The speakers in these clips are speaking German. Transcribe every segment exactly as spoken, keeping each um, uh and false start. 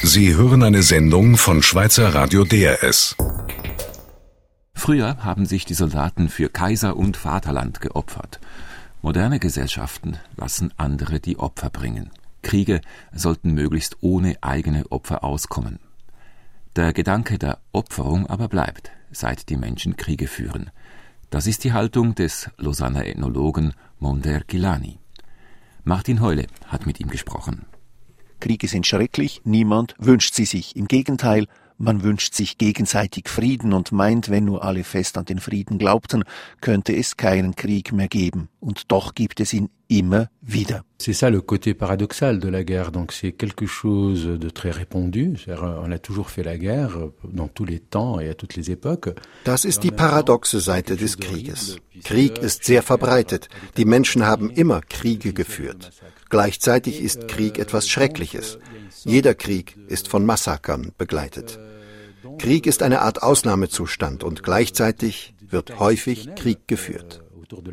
Sie hören eine Sendung von Schweizer Radio D R S. Früher haben sich die Soldaten für Kaiser und Vaterland geopfert. Moderne Gesellschaften lassen andere die Opfer bringen. Kriege sollten möglichst ohne eigene Opfer auskommen. Der Gedanke der Opferung aber bleibt, seit die Menschen Kriege führen. Das ist die Haltung des Lausanner Ethnologen Mondaire Guilani. Martin Heule hat mit ihm gesprochen. Kriege sind schrecklich, niemand wünscht sie sich. Im Gegenteil, man wünscht sich gegenseitig Frieden und meint, wenn nur alle fest an den Frieden glaubten, könnte es keinen Krieg mehr geben. Und doch gibt es ihn immer wieder. C'est ça le côté paradoxal de la guerre. Donc c'est quelque chose de très répandu. On a toujours fait la guerre dans tous les temps et à toutes les époques. Das ist die paradoxe Seite des Krieges. Krieg ist sehr verbreitet. Die Menschen haben immer Kriege geführt. Gleichzeitig ist Krieg etwas Schreckliches. Jeder Krieg ist von Massakern begleitet. Krieg ist eine Art Ausnahmezustand und gleichzeitig wird häufig Krieg geführt.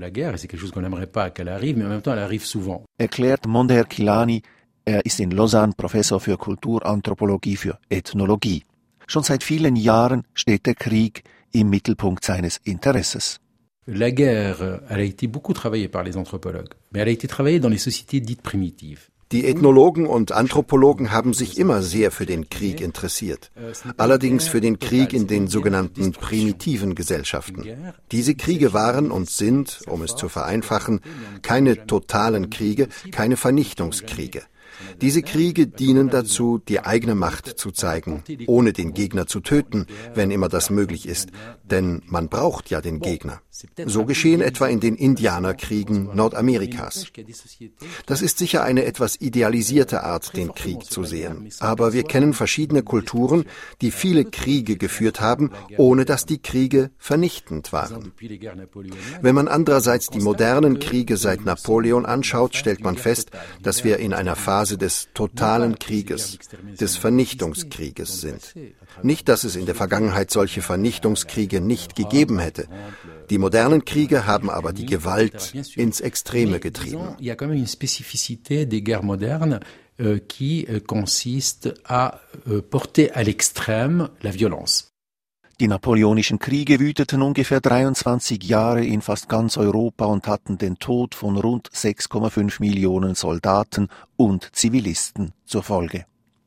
Erklärt Mondaire Guilani, er ist in Lausanne Professor für Kulturanthropologie für Ethnologie. Schon seit vielen Jahren steht der Krieg im Mittelpunkt seines Interesses. La guerre, elle a été beaucoup travaillée par les anthropologues, mais elle a été travaillée dans les sociétés dites primitives. Die Ethnologen und Anthropologen haben sich immer sehr für den Krieg interessiert, allerdings für den Krieg in den sogenannten primitiven Gesellschaften. Diese Kriege waren und sind, um es zu vereinfachen, keine totalen Kriege, keine Vernichtungskriege. Diese Kriege dienen dazu, die eigene Macht zu zeigen, ohne den Gegner zu töten, wenn immer das möglich ist, denn man braucht ja den Gegner. So geschehen etwa in den Indianerkriegen Nordamerikas. Das ist sicher eine etwas idealisierte Art, den Krieg zu sehen, aber wir kennen verschiedene Kulturen, die viele Kriege geführt haben, ohne dass die Kriege vernichtend waren. Wenn man andererseits die modernen Kriege seit Napoleon anschaut, stellt man fest, dass wir in einer Phase des totalen Krieges, des Vernichtungskrieges sind. Nicht, dass es in der Vergangenheit solche Vernichtungskriege nicht gegeben hätte. Die modernen Kriege haben aber die Gewalt ins Extreme getrieben. Il y a quand même une spécificité des guerres modernes qui consiste à porter à l'extrême la violence. Die napoleonischen Kriege wüteten ungefähr dreiundzwanzig Jahre in fast ganz Europa und hatten den Tod von rund sechs Komma fünf Millionen Soldaten und Zivilisten zur Folge.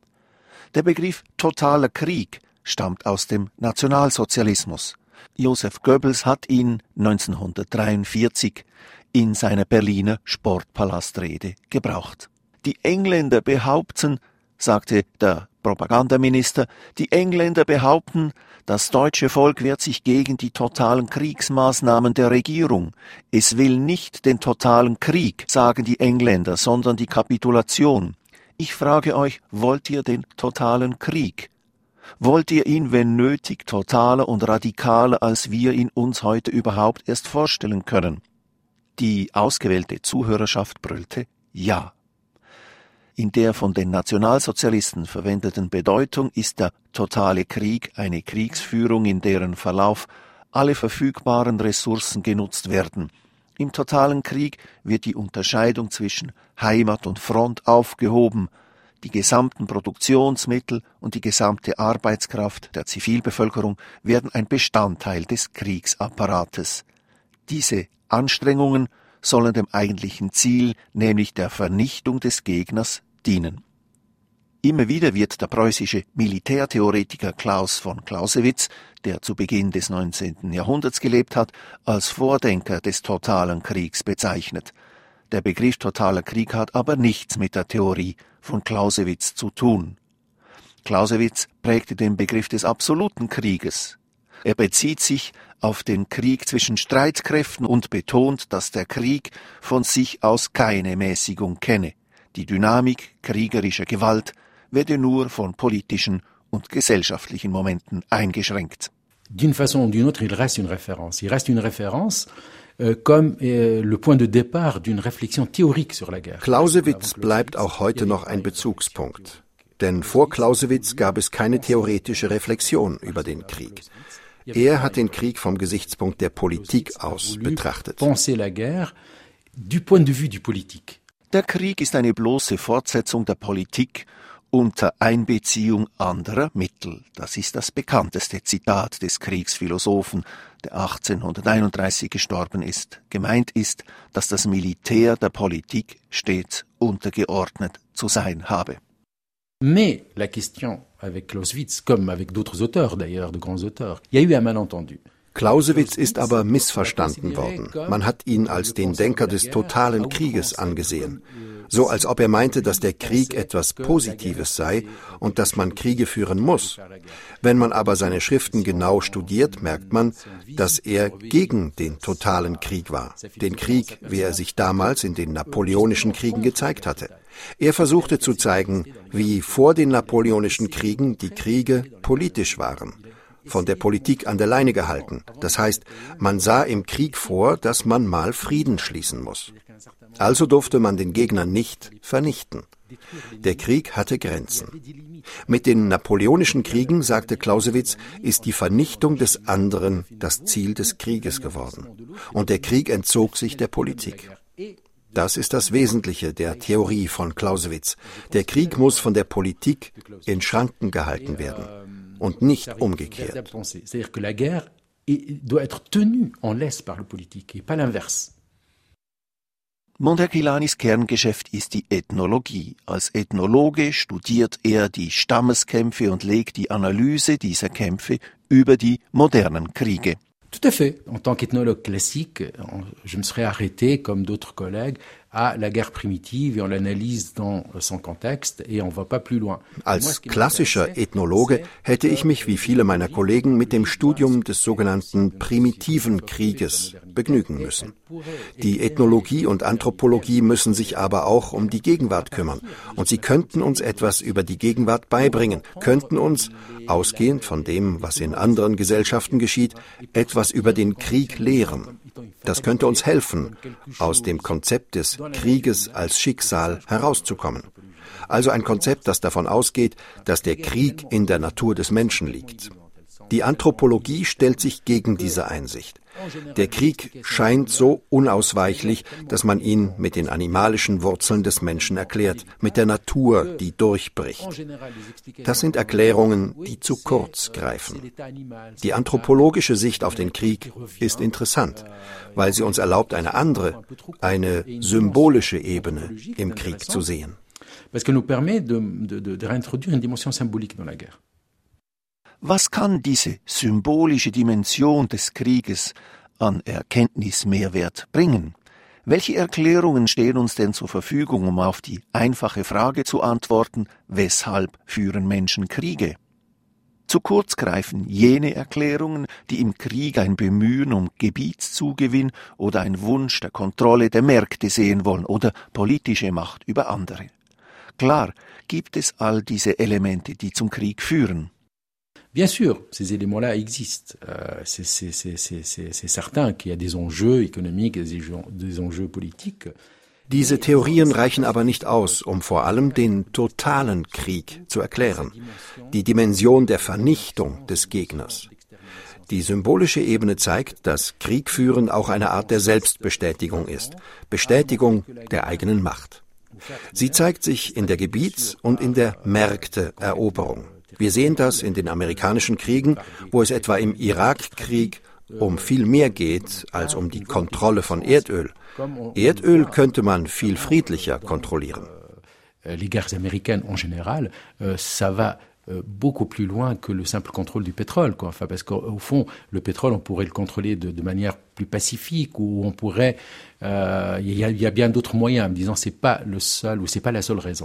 Der Begriff totaler Krieg stammt aus dem Nationalsozialismus. Joseph Goebbels hat ihn neunzehnhundertdreiundvierzig in seiner Berliner Sportpalastrede gebraucht. Die Engländer behaupten, sagte der Propagandaminister, die Engländer behaupten, das deutsche Volk wehrt sich gegen die totalen Kriegsmaßnahmen der Regierung. Es will nicht den totalen Krieg, sagen die Engländer, sondern die Kapitulation. Ich frage euch, wollt ihr den totalen Krieg? Wollt ihr ihn, wenn nötig, totaler und radikaler, als wir ihn uns heute überhaupt erst vorstellen können? Die ausgewählte Zuhörerschaft brüllte Ja. In der von den Nationalsozialisten verwendeten Bedeutung ist der totale Krieg eine Kriegsführung, in deren Verlauf alle verfügbaren Ressourcen genutzt werden. Im totalen Krieg wird die Unterscheidung zwischen Heimat und Front aufgehoben. Die gesamten Produktionsmittel und die gesamte Arbeitskraft der Zivilbevölkerung werden ein Bestandteil des Kriegsapparates. Diese Anstrengungen sollen dem eigentlichen Ziel, nämlich der Vernichtung des Gegners, dienen. Immer wieder wird der preußische Militärtheoretiker Klaus von Clausewitz, der zu Beginn des neunzehnten Jahrhunderts gelebt hat, als Vordenker des totalen Kriegs bezeichnet. Der Begriff totaler Krieg hat aber nichts mit der Theorie von Clausewitz zu tun. Clausewitz prägte den Begriff des absoluten Krieges. Er bezieht sich auf den Krieg zwischen Streitkräften und betont, dass der Krieg von sich aus keine Mäßigung kenne. Die Dynamik kriegerischer Gewalt werde nur von politischen und gesellschaftlichen Momenten eingeschränkt. D'une façon ou d'une autre, il reste une référence. Il reste une référence euh, comme euh, le point de départ d'une réflexion théorique sur la guerre. Clausewitz bleibt auch heute noch ein Bezugspunkt. Denn vor Clausewitz gab es keine theoretische Reflexion über den Krieg. Er hat den Krieg vom Gesichtspunkt der Politik aus betrachtet. Der Krieg ist eine bloße Fortsetzung der Politik unter Einbeziehung anderer Mittel. Das ist das bekannteste Zitat des Kriegsphilosophen, der achtzehnhunderteinunddreißig gestorben ist. Gemeint ist, dass das Militär der Politik stets untergeordnet zu sein habe. Mais la question avec Clausewitz, comme avec d'autres auteurs d'ailleurs, de grands auteurs, il y a eu un malentendu. Clausewitz ist aber missverstanden worden. Man hat ihn als den Denker des totalen Krieges angesehen. So als ob er meinte, dass der Krieg etwas Positives sei und dass man Kriege führen muss. Wenn man aber seine Schriften genau studiert, merkt man, dass er gegen den totalen Krieg war. Den Krieg, wie er sich damals in den Napoleonischen Kriegen gezeigt hatte. Er versuchte zu zeigen, wie vor den Napoleonischen Kriegen die Kriege politisch waren. Von der Politik an der Leine gehalten. Das heißt, man sah im Krieg vor, dass man mal Frieden schließen muss. Also durfte man den Gegner nicht vernichten. Der Krieg hatte Grenzen. Mit den Napoleonischen Kriegen, sagte Clausewitz, ist die Vernichtung des anderen das Ziel des Krieges geworden. Und der Krieg entzog sich der Politik. Das ist das Wesentliche der Theorie von Clausewitz. Der Krieg muss von der Politik in Schranken gehalten werden. Und nicht umgekehrt. C'est-à-dire que la guerre doit être tenue en laisse par le politique et pas l'inverse. Monterquilanis Kerngeschäft ist die Ethnologie. Als Ethnologe studiert er die Stammeskämpfe und legt die Analyse dieser Kämpfe über die modernen Kriege. Tout à fait. En tant qu'ethnologue classique, je me serais arrêté, comme d'autres collègues, à la guerre primitive et on l'analyse dans son contexte et on va pas plus loin. Als klassischer Ethnologe hätte ich mich wie viele meiner Kollegen mit dem Studium des sogenannten primitiven Krieges begnügen müssen. Die Ethnologie und Anthropologie müssen sich aber auch um die Gegenwart kümmern und sie könnten uns etwas über die Gegenwart beibringen, könnten uns, ausgehend von dem, was in anderen Gesellschaften geschieht, etwas über den Krieg lehren. Das könnte uns helfen, aus dem Konzept des Krieges als Schicksal herauszukommen. Also ein Konzept, das davon ausgeht, dass der Krieg in der Natur des Menschen liegt. Die Anthropologie stellt sich gegen diese Einsicht. Der Krieg scheint so unausweichlich, dass man ihn mit den animalischen Wurzeln des Menschen erklärt, mit der Natur, die durchbricht. Das sind Erklärungen, die zu kurz greifen. Die anthropologische Sicht auf den Krieg ist interessant, weil sie uns erlaubt, eine andere, eine symbolische Ebene im Krieg zu sehen. Parce que nous permet de, de, de réintroduire une dimension symbolique dans la guerre. Was kann diese symbolische Dimension des Krieges an Erkenntnismehrwert bringen? Welche Erklärungen stehen uns denn zur Verfügung, um auf die einfache Frage zu antworten, weshalb führen Menschen Kriege? Zu kurz greifen jene Erklärungen, die im Krieg ein Bemühen um Gebietszugewinn oder ein Wunsch der Kontrolle der Märkte sehen wollen oder politische Macht über andere. Klar gibt es all diese Elemente, die zum Krieg führen. Bien sûr, ces éléments-là existent. Euh, c'est, c'est, c'est, c'est, c'est certain qu'il y a des enjeux économiques, des enjeux politiques. Diese Theorien reichen aber nicht aus, um vor allem den totalen Krieg zu erklären. Die Dimension der Vernichtung des Gegners. Die symbolische Ebene zeigt, dass Kriegführen auch eine Art der Selbstbestätigung ist. Bestätigung der eigenen Macht. Sie zeigt sich in der Gebiets- und in der Märkteeroberung. Wir sehen das in den amerikanischen Kriegen, wo es etwa im Irakkrieg um viel mehr geht als um die Kontrolle von Erdöl. Erdöl könnte man viel friedlicher kontrollieren. Les guerres américaines en général, ça va beaucoup plus loin que le simple contrôle du pétrole, quoi. Enfin, parce qu'au fond, le pétrole, on pourrait le contrôler de, de manière plus pacifique, ou on pourrait, euh, il y a, il y a bien d'autres moyens, en me disant c'est pas le seul ou c'est pas la seule raison.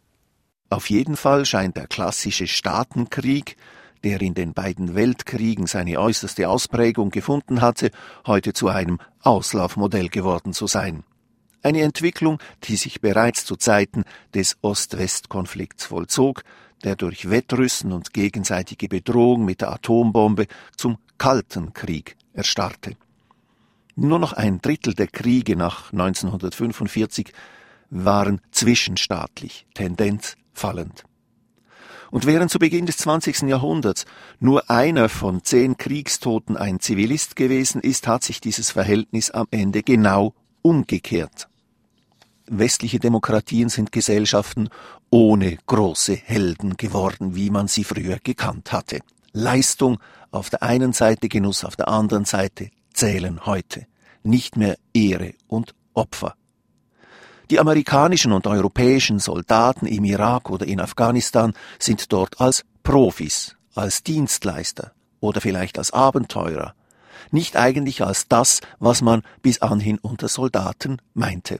Auf jeden Fall scheint der klassische Staatenkrieg, der in den beiden Weltkriegen seine äußerste Ausprägung gefunden hatte, heute zu einem Auslaufmodell geworden zu sein. Eine Entwicklung, die sich bereits zu Zeiten des Ost-West-Konflikts vollzog, der durch Wettrüsten und gegenseitige Bedrohung mit der Atombombe zum Kalten Krieg erstarrte. Nur noch ein Drittel der Kriege nach neunzehnhundertfünfundvierzig waren zwischenstaatlich, Tendenz fallend. Und während zu Beginn des zwanzigsten Jahrhunderts nur einer von zehn Kriegstoten ein Zivilist gewesen ist, hat sich dieses Verhältnis am Ende genau umgekehrt. westliche Demokratien sind Gesellschaften ohne große Helden geworden, wie man sie früher gekannt hatte. Leistung auf der einen Seite, Genuss auf der anderen Seite zählen heute. Nicht mehr Ehre und Opfer. Die amerikanischen und europäischen Soldaten im Irak oder in Afghanistan sind dort als Profis, als Dienstleister oder vielleicht als Abenteurer, nicht eigentlich als das, was man bis anhin unter Soldaten meinte.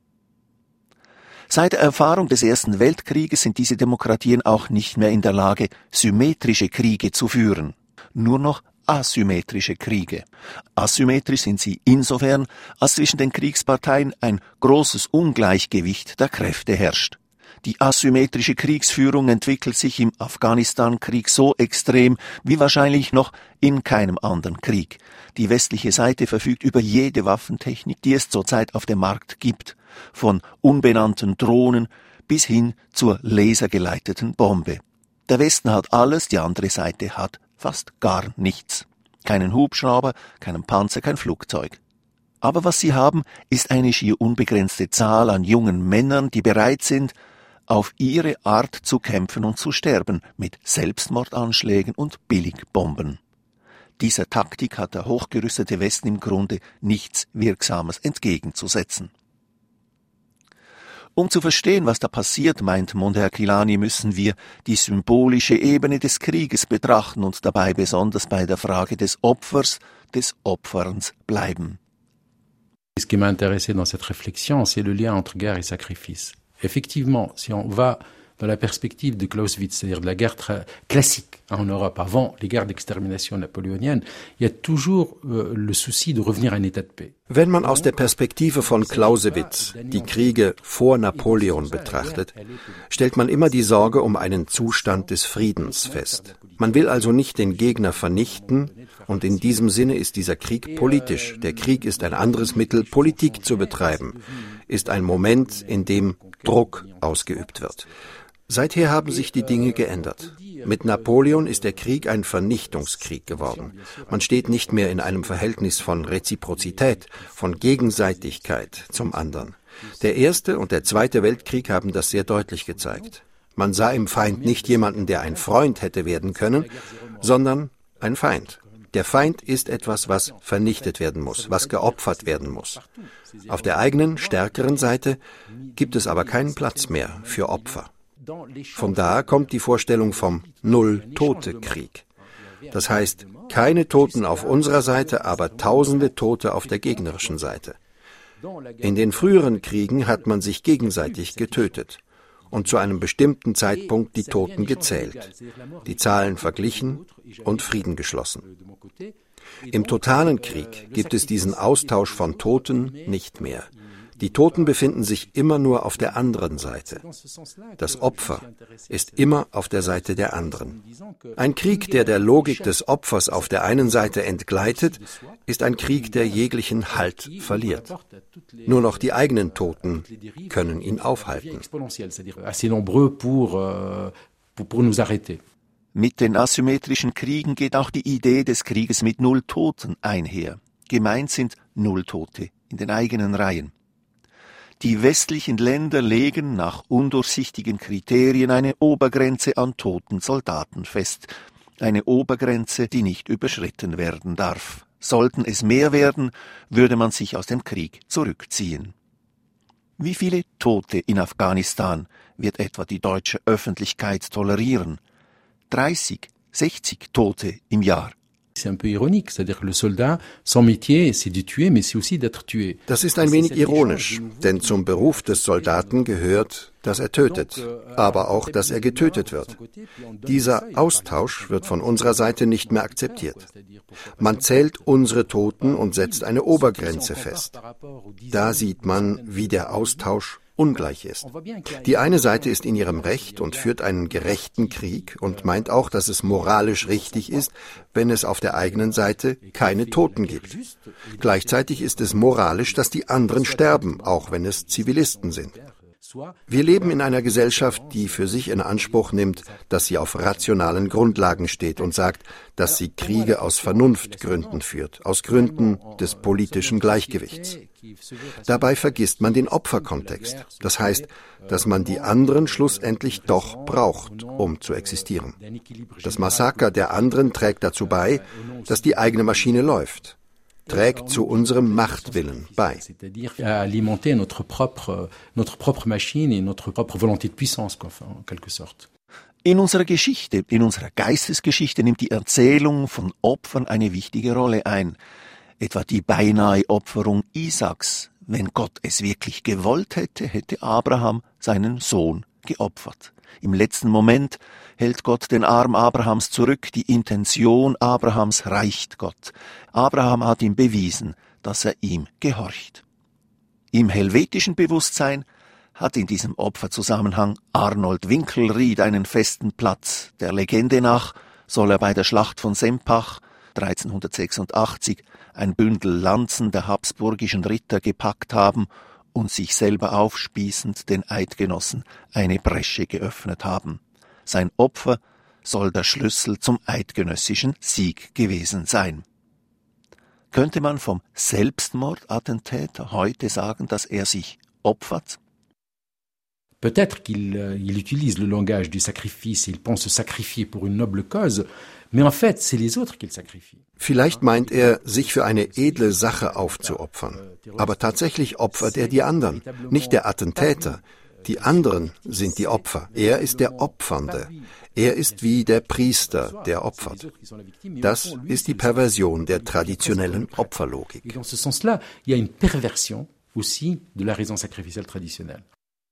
Seit der Erfahrung des Ersten Weltkrieges sind diese Demokratien auch nicht mehr in der Lage, symmetrische Kriege zu führen, nur noch asymmetrische Kriege. Asymmetrisch sind sie insofern, als zwischen den Kriegsparteien ein großes Ungleichgewicht der Kräfte herrscht. Die asymmetrische Kriegsführung entwickelt sich im Afghanistan-Krieg so extrem wie wahrscheinlich noch in keinem anderen Krieg. Die westliche Seite verfügt über jede Waffentechnik, die es zurzeit auf dem Markt gibt, von unbenannten Drohnen bis hin zur lasergeleiteten Bombe. Der Westen hat alles, die andere Seite hat fast gar nichts. Keinen Hubschrauber, keinen Panzer, kein Flugzeug. Aber was sie haben, ist eine schier unbegrenzte Zahl an jungen Männern, die bereit sind, auf ihre Art zu kämpfen und zu sterben, mit Selbstmordanschlägen und Billigbomben. Dieser Taktik hat der hochgerüstete Westen im Grunde nichts Wirksames entgegenzusetzen. Um zu verstehen, was da passiert, meint Mondher-Kilani, müssen wir die symbolische Ebene des Krieges betrachten und dabei besonders bei der Frage des Opfers, des Opferns bleiben. Ce qui m'a intéressé dans cette réflexion, c'est le lien entre guerre et sacrifice. Effectivement, si on va dans la perspective de Clausewitz, c'est-à-dire de la guerre classique en Europe, avant les guerres d'extermination napoléonienne, il y a toujours euh, le souci de revenir à un état de paix. Wenn man aus der Perspektive von Clausewitz die Kriege vor Napoleon betrachtet, stellt man immer die Sorge um einen Zustand des Friedens fest. Man will also nicht den Gegner vernichten, und in diesem Sinne ist dieser Krieg politisch. Der Krieg ist ein anderes Mittel, Politik zu betreiben, ist ein Moment, in dem Druck ausgeübt wird. Seither haben sich die Dinge geändert. Mit Napoleon ist der Krieg ein Vernichtungskrieg geworden. Man steht nicht mehr in einem Verhältnis von Reziprozität, von Gegenseitigkeit zum anderen. Der Erste und der Zweite Weltkrieg haben das sehr deutlich gezeigt. Man sah im Feind nicht jemanden, der ein Freund hätte werden können, sondern ein Feind. Der Feind ist etwas, was vernichtet werden muss, was geopfert werden muss. Auf der eigenen, stärkeren Seite gibt es aber keinen Platz mehr für Opfer. Von da kommt die Vorstellung vom Null-Tote-Krieg. Das heißt, keine Toten auf unserer Seite, aber tausende Tote auf der gegnerischen Seite. In den früheren Kriegen hat man sich gegenseitig getötet und zu einem bestimmten Zeitpunkt die Toten gezählt, die Zahlen verglichen und Frieden geschlossen. Im totalen Krieg gibt es diesen Austausch von Toten nicht mehr. Die Toten befinden sich immer nur auf der anderen Seite. Das Opfer ist immer auf der Seite der anderen. Ein Krieg, der der Logik des Opfers auf der einen Seite entgleitet, ist ein Krieg, der jeglichen Halt verliert. Nur noch die eigenen Toten können ihn aufhalten. Mit den asymmetrischen Kriegen geht auch die Idee des Krieges mit Null Toten einher. Gemeint sind Null Tote in den eigenen Reihen. Die westlichen Länder legen nach undurchsichtigen Kriterien eine Obergrenze an toten Soldaten fest. Eine Obergrenze, die nicht überschritten werden darf. Sollten es mehr werden, würde man sich aus dem Krieg zurückziehen. Wie viele Tote in Afghanistan wird etwa die deutsche Öffentlichkeit tolerieren? dreißig, sechzig Tote im Jahr. C'est un peu ironique, c'est-à-dire que le soldat, son métier, c'est de tuer, mais c'est aussi d'être tué. Das ist ein wenig ironisch, denn zum Beruf des Soldaten gehört, dass er tötet, aber auch, dass er getötet wird. Dieser Austausch wird von unserer Seite nicht mehr akzeptiert. Man zählt unsere Toten und setzt eine Obergrenze fest. Da sieht man, wie der Austausch ungleich ist. Die eine Seite ist in ihrem Recht und führt einen gerechten Krieg und meint auch, dass es moralisch richtig ist, wenn es auf der eigenen Seite keine Toten gibt. Gleichzeitig ist es moralisch, dass die anderen sterben, auch wenn es Zivilisten sind. Wir leben in einer Gesellschaft, die für sich in Anspruch nimmt, dass sie auf rationalen Grundlagen steht und sagt, dass sie Kriege aus Vernunftgründen führt, aus Gründen des politischen Gleichgewichts. Dabei vergisst man den Opferkontext. Das heißt, dass man die anderen schlussendlich doch braucht, um zu existieren. Das Massaker der anderen trägt dazu bei, dass die eigene Maschine läuft. Trägt zu unserem Machtwillen bei. Alimenter notre propre, notre propre machine et notre propre volonté de puissance, en quelque sorte. In unserer Geschichte, in unserer Geistesgeschichte nimmt die Erzählung von Opfern eine wichtige Rolle ein. Etwa die beinahe Opferung Isaaks. Wenn Gott es wirklich gewollt hätte, hätte Abraham seinen Sohn geopfert. Im letzten Moment hält Gott den Arm Abrahams zurück. Die Intention Abrahams reicht Gott. Abraham hat ihm bewiesen, dass er ihm gehorcht. Im helvetischen Bewusstsein hat in diesem Opferzusammenhang Arnold Winkelried einen festen Platz. Der Legende nach soll er bei der Schlacht von Sempach dreizehnhundertsechsundachtzig ein Bündel Lanzen der habsburgischen Ritter gepackt haben und sich selber aufspießend den Eidgenossen eine Bresche geöffnet haben. Sein Opfer soll der Schlüssel zum eidgenössischen Sieg gewesen sein. Könnte man vom Selbstmordattentäter heute sagen, dass er sich opfert? Peut-être qu'il il utilise le langage du sacrifice, il pense se sacrifier pour une noble cause, mais en fait, c'est les autres qu'il sacrifie. Vielleicht meint er, sich für eine edle Sache aufzuopfern. Aber tatsächlich opfert er die anderen, nicht der Attentäter. Die anderen sind die Opfer. Er ist der Opfernde. Er ist wie der Priester, der opfert. Das ist die Perversion der traditionellen Opferlogik. Dans ce sens-là, il y a une perversion aussi de la raison sacrificielle traditionnelle.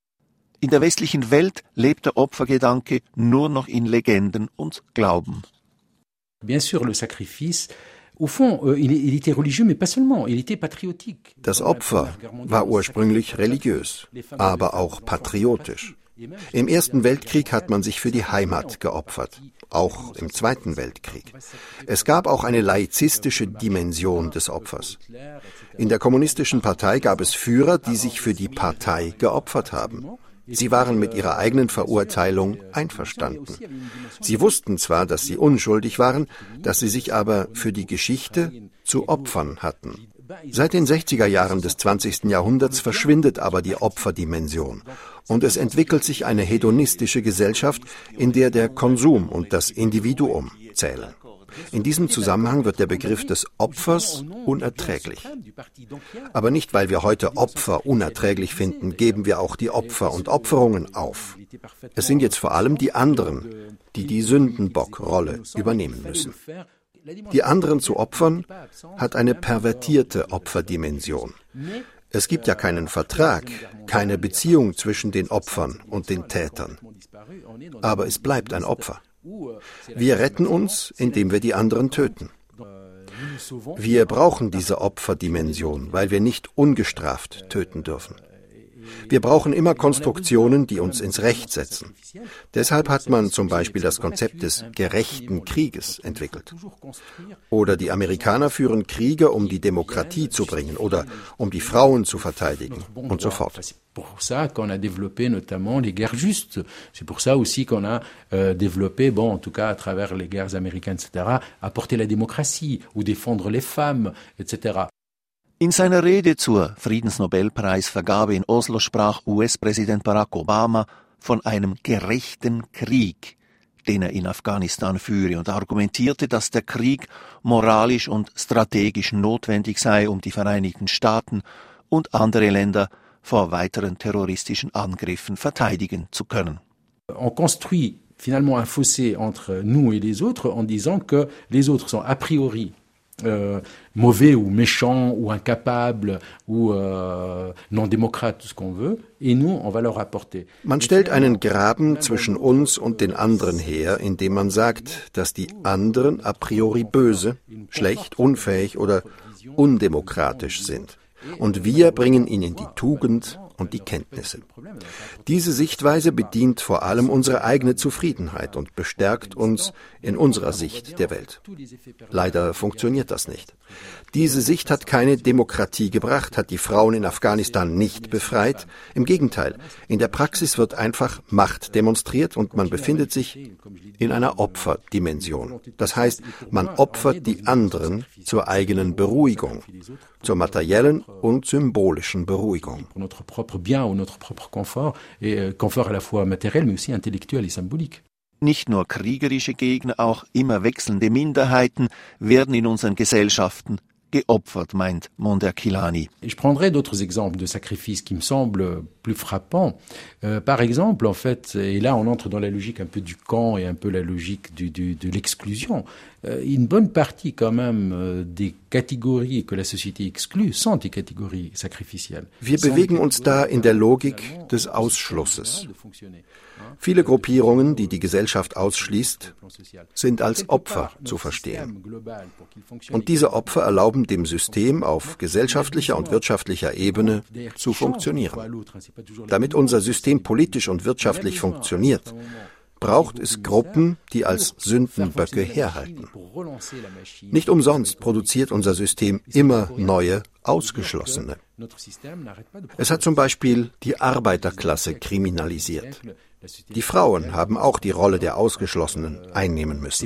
In der westlichen Welt lebt der Opfergedanke nur noch in Legenden und Glauben. Bien sûr, le sacrifice, au fond, il était religieux, mais pas seulement, il était patriotique. Das Opfer war ursprünglich religiös, aber auch patriotisch. Im Ersten Weltkrieg hat man sich für die Heimat geopfert, auch im Zweiten Weltkrieg. Es gab auch eine laizistische Dimension des Opfers. In der kommunistischen Partei gab es Führer, die sich für die Partei geopfert haben. Sie waren mit ihrer eigenen Verurteilung einverstanden. Sie wussten zwar, dass sie unschuldig waren, dass sie sich aber für die Geschichte zu opfern hatten. Seit den sechziger Jahren des zwanzigsten Jahrhunderts verschwindet aber die Opferdimension und es entwickelt sich eine hedonistische Gesellschaft, in der der Konsum und das Individuum zählen. In diesem Zusammenhang wird der Begriff des Opfers unerträglich. Aber nicht, weil wir heute Opfer unerträglich finden, geben wir auch die Opfer und Opferungen auf. Es sind jetzt vor allem die anderen, die die Sündenbockrolle übernehmen müssen. Die anderen zu opfern, hat eine pervertierte Opferdimension. Es gibt ja keinen Vertrag, keine Beziehung zwischen den Opfern und den Tätern. Aber es bleibt ein Opfer. Wir retten uns, indem wir die anderen töten. Wir brauchen diese Opferdimension, weil wir nicht ungestraft töten dürfen. Wir brauchen immer Konstruktionen, die uns ins Recht setzen. Deshalb hat man zum Beispiel das Konzept des gerechten Krieges entwickelt. Oder die Amerikaner führen Kriege, um die Demokratie zu bringen oder um die Frauen zu verteidigen und so fort. C'est pour ça qu'on a développé notamment les guerres justes. C'est pour ça aussi qu'on a euh, développé, bon, en tout cas à travers les guerres américaines, et cetera, apporter la démocratie ou défendre les femmes, et cetera. In seiner Rede zur Friedensnobelpreisvergabe in Oslo sprach U S-Präsident Barack Obama von einem gerechten Krieg, den er in Afghanistan führe, und argumentierte, dass der Krieg moralisch und strategisch notwendig sei, um die Vereinigten Staaten und andere Länder vor weiteren terroristischen Angriffen verteidigen zu können. On construit finalement un fossé entre nous et les autres en disant que les autres sont a priori Euh, mauvais ou méchants ou incapables ou euh, non démocrates, tout ce qu'on veut, et nous, on va leur apporter. Man stellt einen Graben zwischen uns und den anderen her, indem man sagt, dass die anderen a priori böse, schlecht, unfähig oder undemokratisch sind. Und wir bringen ihnen die Tugend und die Kenntnisse. Diese Sichtweise bedient vor allem unsere eigene Zufriedenheit und bestärkt uns in unserer Sicht der Welt. Leider funktioniert das nicht. Diese Sicht hat keine Demokratie gebracht, hat die Frauen in Afghanistan nicht befreit. Im Gegenteil, in der Praxis wird einfach Macht demonstriert und man befindet sich in einer Opferdimension. Das heißt, man opfert die anderen zur eigenen Beruhigung, zur materiellen und symbolischen Beruhigung. Nicht nur kriegerische Gegner, auch immer wechselnde Minderheiten werden in unseren Gesellschaften geopfert, meint Monderkilani. Je prendrai d'autres exemples de sacrifices qui me semblent plus frappants. Euh, par exemple, en fait, et là on entre dans la logique un peu du camp et un peu la logique du, du, de l'exclusion. Euh, une bonne partie quand même euh, des catégories que la société exclut sont des catégories sacrificielles. Wir bewegen uns da in der Logik des Ausschlusses. Viele Gruppierungen, die die Gesellschaft ausschließt, sind als Opfer zu verstehen. Und diese Opfer erlauben dem System auf gesellschaftlicher und wirtschaftlicher Ebene zu funktionieren. Damit unser System politisch und wirtschaftlich funktioniert, braucht es Gruppen, die als Sündenböcke herhalten. Nicht umsonst produziert unser System immer neue Ausgeschlossene. Es hat zum Beispiel die Arbeiterklasse kriminalisiert. Die Frauen haben auch die Rolle der Ausgeschlossenen einnehmen müssen.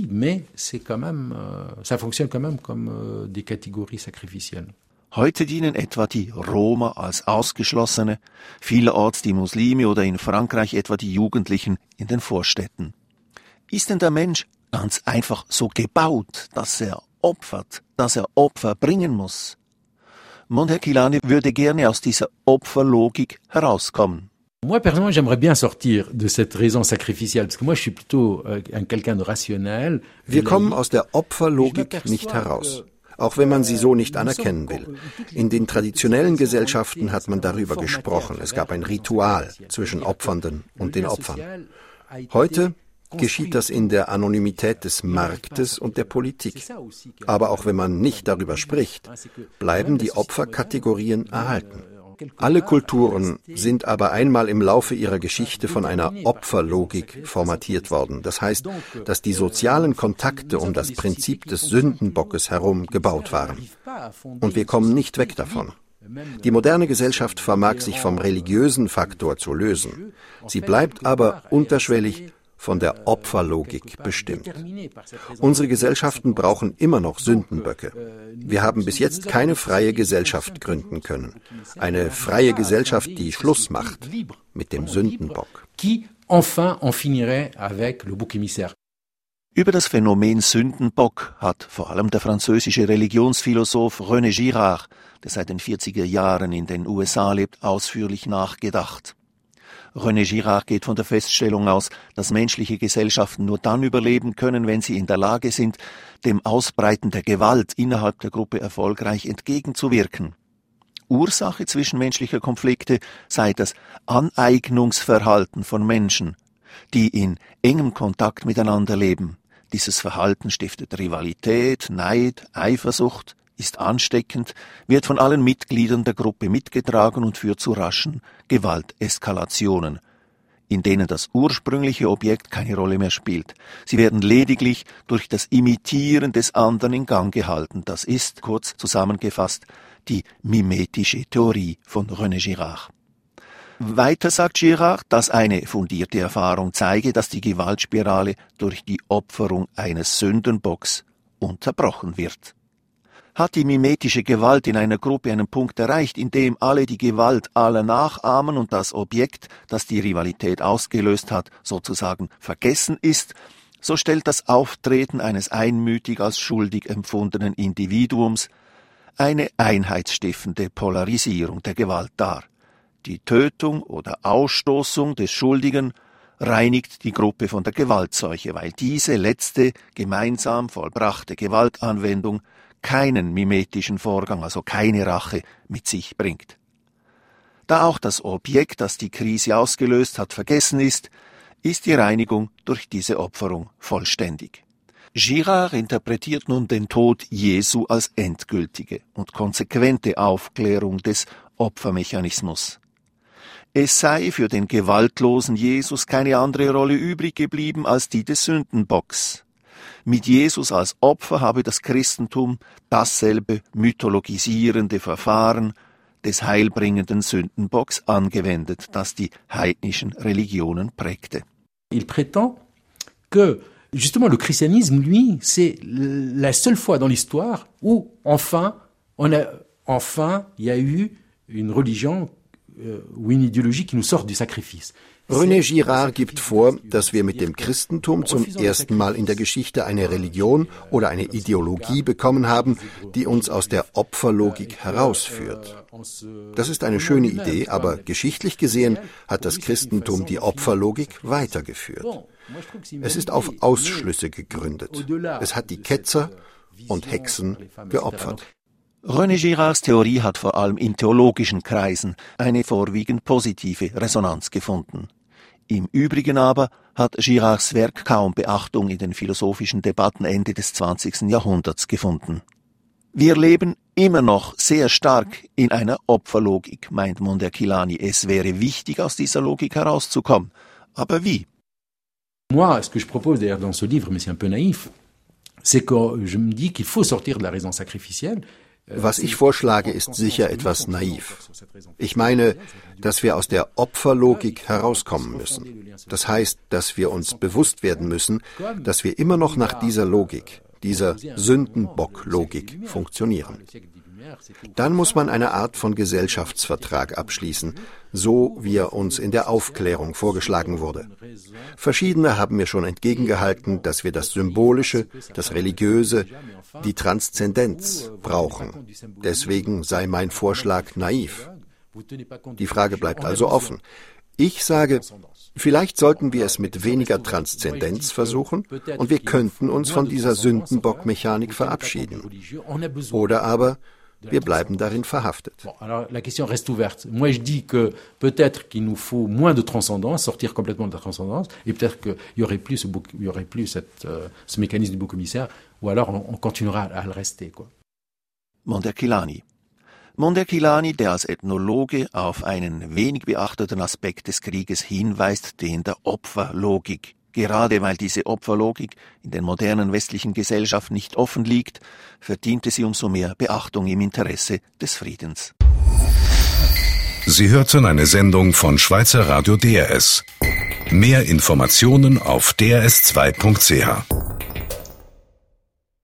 Heute dienen etwa die Roma als Ausgeschlossene, vielerorts die Muslime oder in Frankreich etwa die Jugendlichen in den Vorstädten. Ist denn der Mensch ganz einfach so gebaut, dass er opfert, dass er Opfer bringen muss? Monderkilani würde gerne aus dieser Opferlogik herauskommen. Moi, personnellement, j'aimerais bien sortir de cette raison sacrificielle, parce que moi, je suis plutôt euh, un quelqu'un de rationnel. Wir kommen aus der Opferlogik nicht heraus, auch wenn man sie so nicht anerkennen will. In den traditionellen Gesellschaften hat man darüber gesprochen. Es gab ein Ritual zwischen Opfernden und den Opfern. Heute geschieht das in der Anonymität des Marktes und der Politik. Aber auch wenn man nicht darüber spricht, bleiben die Opferkategorien erhalten. Alle Kulturen sind aber einmal im Laufe ihrer Geschichte von einer Opferlogik formatiert worden. Das heißt, dass die sozialen Kontakte um das Prinzip des Sündenbockes herum gebaut waren. Und wir kommen nicht weg davon. Die moderne Gesellschaft vermag sich vom religiösen Faktor zu lösen. Sie bleibt aber unterschwellig von der Opferlogik bestimmt. Unsere Gesellschaften brauchen immer noch Sündenböcke. Wir haben bis jetzt keine freie Gesellschaft gründen können. Eine freie Gesellschaft, die Schluss macht mit dem Sündenbock. Über das Phänomen Sündenbock hat vor allem der französische Religionsphilosoph René Girard, der seit den vierziger Jahren in den U S A lebt, ausführlich nachgedacht. René Girard geht von der Feststellung aus, dass menschliche Gesellschaften nur dann überleben können, wenn sie in der Lage sind, dem Ausbreiten der Gewalt innerhalb der Gruppe erfolgreich entgegenzuwirken. Ursache zwischenmenschlicher Konflikte sei das Aneignungsverhalten von Menschen, die in engem Kontakt miteinander leben. Dieses Verhalten stiftet Rivalität, Neid, Eifersucht, ist ansteckend, wird von allen Mitgliedern der Gruppe mitgetragen und führt zu raschen Gewalteskalationen, in denen das ursprüngliche Objekt keine Rolle mehr spielt. Sie werden lediglich durch das Imitieren des anderen in Gang gehalten. Das ist, kurz zusammengefasst, die mimetische Theorie von René Girard. Weiter sagt Girard, dass eine fundierte Erfahrung zeige, dass die Gewaltspirale durch die Opferung eines Sündenbocks unterbrochen wird. Hat die mimetische Gewalt in einer Gruppe einen Punkt erreicht, in dem alle die Gewalt aller nachahmen und das Objekt, das die Rivalität ausgelöst hat, sozusagen vergessen ist, so stellt das Auftreten eines einmütig als schuldig empfundenen Individuums eine einheitsstiftende Polarisierung der Gewalt dar. Die Tötung oder Ausstoßung des Schuldigen reinigt die Gruppe von der Gewaltseuche, weil diese letzte gemeinsam vollbrachte Gewaltanwendung keinen mimetischen Vorgang, also keine Rache, mit sich bringt. Da auch das Objekt, das die Krise ausgelöst hat, vergessen ist, ist die Reinigung durch diese Opferung vollständig. Girard interpretiert nun den Tod Jesu als endgültige und konsequente Aufklärung des Opfermechanismus. Es sei für den gewaltlosen Jesus keine andere Rolle übrig geblieben als die des Sündenbocks. Mit Jesus als Opfer habe das Christentum dasselbe mythologisierende Verfahren des heilbringenden Sündenbocks angewendet, das die heidnischen Religionen prägte. Il prétend que justement le christianisme, lui, c'est la seule fois dans l'histoire où enfin on a enfin il y a eu une religion ou une idéologie qui nous sort du sacrifice. René Girard gibt vor, dass wir mit dem Christentum zum ersten Mal in der Geschichte eine Religion oder eine Ideologie bekommen haben, die uns aus der Opferlogik herausführt. Das ist eine schöne Idee, aber geschichtlich gesehen hat das Christentum die Opferlogik weitergeführt. Es ist auf Ausschlüsse gegründet. Es hat die Ketzer und Hexen geopfert. René Girards Theorie hat vor allem in theologischen Kreisen eine vorwiegend positive Resonanz gefunden. Im Übrigen aber hat Girards Werk kaum Beachtung in den philosophischen Debatten Ende des zwanzigsten Jahrhunderts gefunden. Wir leben immer noch sehr stark in einer Opferlogik, meint Mondiaquilani. Es wäre wichtig, aus dieser Logik herauszukommen. Aber wie? Moi, ce que je propose d'ailleurs dans ce livre, mais c'est un peu naïf, c'est que je me dis qu'il faut sortir de la raison sacrificielle. Was ich vorschlage, ist sicher etwas naiv. Ich meine, dass wir aus der Opferlogik herauskommen müssen. Das heißt, dass wir uns bewusst werden müssen, dass wir immer noch nach dieser Logik, dieser Sündenbock-Logik funktionieren. Dann muss man eine Art von Gesellschaftsvertrag abschließen, so wie er uns in der Aufklärung vorgeschlagen wurde. Verschiedene haben mir schon entgegengehalten, dass wir das Symbolische, das Religiöse, die Transzendenz brauchen. Deswegen sei mein Vorschlag naiv. Die Frage bleibt also offen. Ich sage, vielleicht sollten wir es mit weniger Transzendenz versuchen und wir könnten uns von dieser Sündenbock-Mechanik verabschieden. Oder aber wir bleiben darin verhaftet. Bon, alors la question reste ouverte. Moi, je dis que peut-être qu'il nous faut moins de transcendance, sortir complètement de la transcendance, et peut-être qu'il y aurait plus ce, bouc, il y aurait plus cette, euh, ce mécanisme du bouc émissaire, ou alors on, on continuera à, à le rester, quoi. Mondiaquilani. Mondiaquilani, der als Ethnologe auf einen wenig beachteten Aspekt des Krieges hinweist, den der Opferlogik. Gerade weil diese Opferlogik in den modernen westlichen Gesellschaften nicht offen liegt, verdiente sie umso mehr Beachtung im Interesse des Friedens. Sie hörten eine Sendung von Schweizer Radio D R S. Mehr Informationen auf d r s zwei punkt c h.